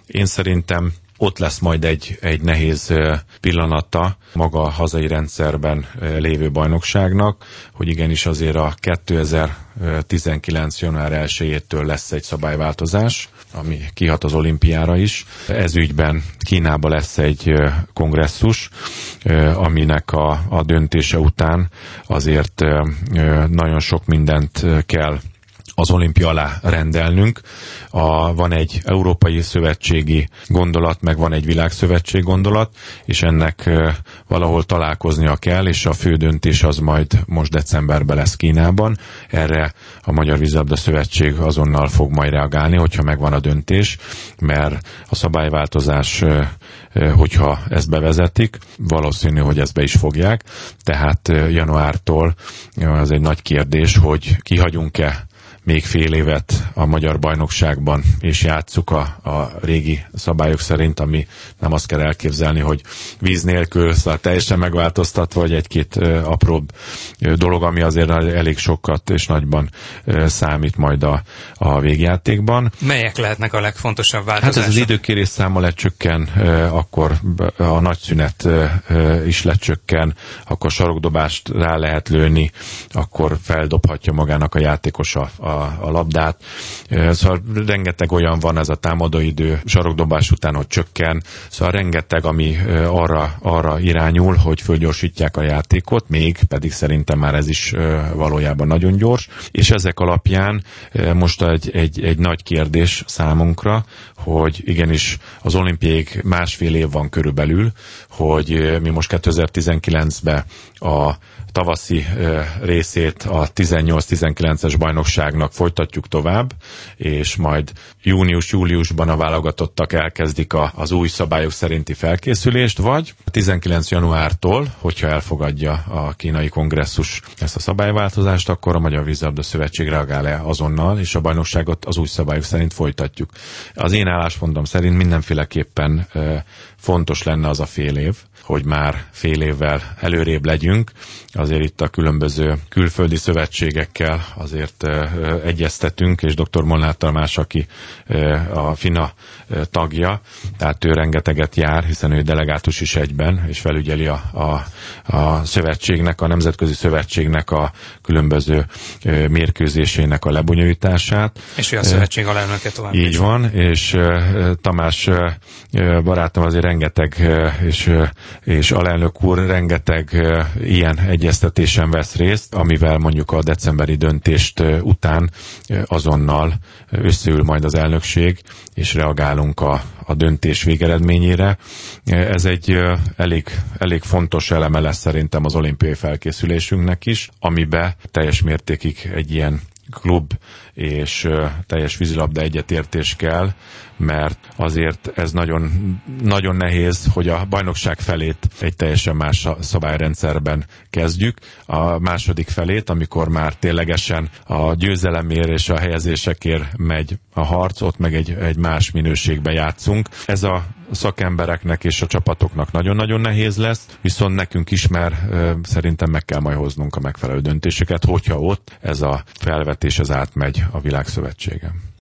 Én szerintem ott lesz majd egy nehéz pillanata maga a hazai rendszerben lévő bajnokságnak, hogy igenis azért a 2019. január 1-től lesz egy szabályváltozás, ami kihat az olimpiára is. Ez ügyben Kínában lesz egy kongresszus, aminek a döntése után azért nagyon sok mindent kell az olimpia alá rendelnünk. Van egy európai szövetségi gondolat, meg van egy világszövetség gondolat, és ennek valahol találkoznia kell, és a fő döntés az majd most decemberben lesz Kínában. Erre a Magyar Vízilabda Szövetség azonnal fog majd reagálni, hogyha megvan a döntés, mert a szabályváltozás, hogyha ezt bevezetik, valószínű, hogy ezt be is fogják. Tehát januártól az egy nagy kérdés, hogy kihagyunk-e még fél évet a magyar bajnokságban, és játsszuk a régi szabályok szerint, ami nem azt kell elképzelni, hogy víz nélkül, szóval teljesen megváltoztatva, vagy egy-két apróbb dolog, ami azért elég sokat és nagyban számít majd a végjátékban. Melyek lehetnek a legfontosabb változások? Hát ez az időkérés száma lecsökken, akkor a nagyszünet is lecsökken, akkor sarokdobást rá lehet lőni, akkor feldobhatja magának a játékos a labdát. Szóval rengeteg olyan van, ez a támadóidő sarokdobás után, hogy csökken. Szóval rengeteg, ami arra irányul, hogy fölgyorsítják a játékot, még pedig szerintem már ez is valójában nagyon gyors. És ezek alapján most egy nagy kérdés számunkra, hogy igenis az olimpiáig másfél év van körülbelül, hogy mi most 2019-ben a tavaszi részét a 18-19-es bajnokságnak folytatjuk tovább, és majd június-júliusban a válogatottak elkezdik az új szabályok szerinti felkészülést, vagy 19 januártól, hogyha elfogadja a kínai kongresszus ezt a szabályváltozást, akkor a Magyar Vízilabda Szövetség reagál azonnal, és a bajnokságot az új szabályok szerint folytatjuk. Az én álláspontom szerint mindenféleképpen fontos lenne az a fél év, hogy már fél évvel előrébb legyünk. Azért itt a különböző külföldi szövetségekkel azért egyeztetünk, és dr. Molnár Tamás, aki a FINA tagja, tehát ő rengeteget jár, hiszen ő delegátus is egyben, és felügyeli a szövetségnek, a nemzetközi szövetségnek a különböző mérkőzésének a lebonyolítását. És ő a szövetség alelnöke tovább. Így van, és Tamás barátom azért rengeteg, és alelnök úr rengeteg ilyen egyeztetésen vesz részt, amivel mondjuk a decemberi döntést után azonnal összeül majd az elnökség, és reagálunk a döntés végeredményére. Ez egy elég fontos eleme lesz szerintem az olimpiai felkészülésünknek is, amibe teljes mértékig egy ilyen klub és teljes vízilabda egyetértés kell, mert azért ez nagyon, nagyon nehéz, hogy a bajnokság felét egy teljesen más szabályrendszerben kezdjük. A második felét, amikor már ténylegesen a győzelemért és a helyezésekért megy a harc, ott meg egy más minőségben játszunk. Ez a szakembereknek és a csapatoknak nagyon-nagyon nehéz lesz, viszont nekünk is már szerintem meg kell majd hoznunk a megfelelő döntéseket, hogyha ott ez a felvetés az átmegy a világszövetségen.